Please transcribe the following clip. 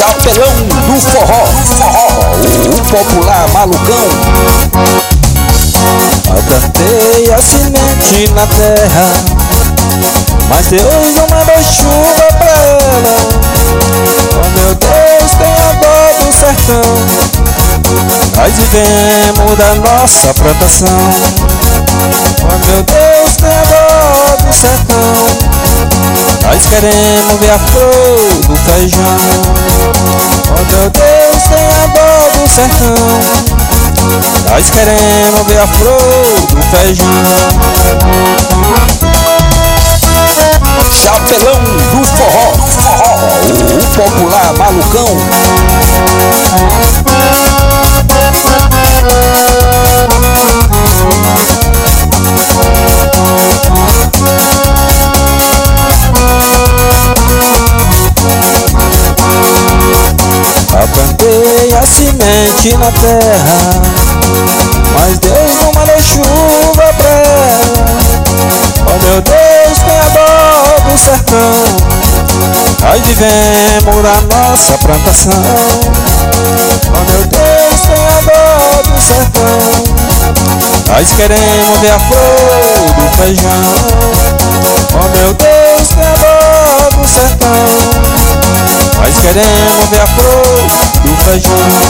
Chapelão do forró, o popular malucão. Eu plantei a semente na terra, mas Deus não mandou chuva pra ela. Oh meu Deus, tenha dó do sertão, nós vivemos da nossa plantação. Oh meu Deus, tenha dó do sertão, nós queremos ver a flor do feijão. Oh meu Deus, tenha dó do sertão, nós queremos ver a flor do feijão. Chapelão do forró, o popular malucão. Eu plantei a semente na terra, mas Deus não mandou chuva pra ela. Oh meu Deus, tenha dó do sertão, nós vivemos da nossa plantação. Oh meu Deus, tenha dó do sertão, nós queremos ver a flor do feijão. Oh meu Deus, tenha dó do sertão, nós queremos ver a flor do feijão.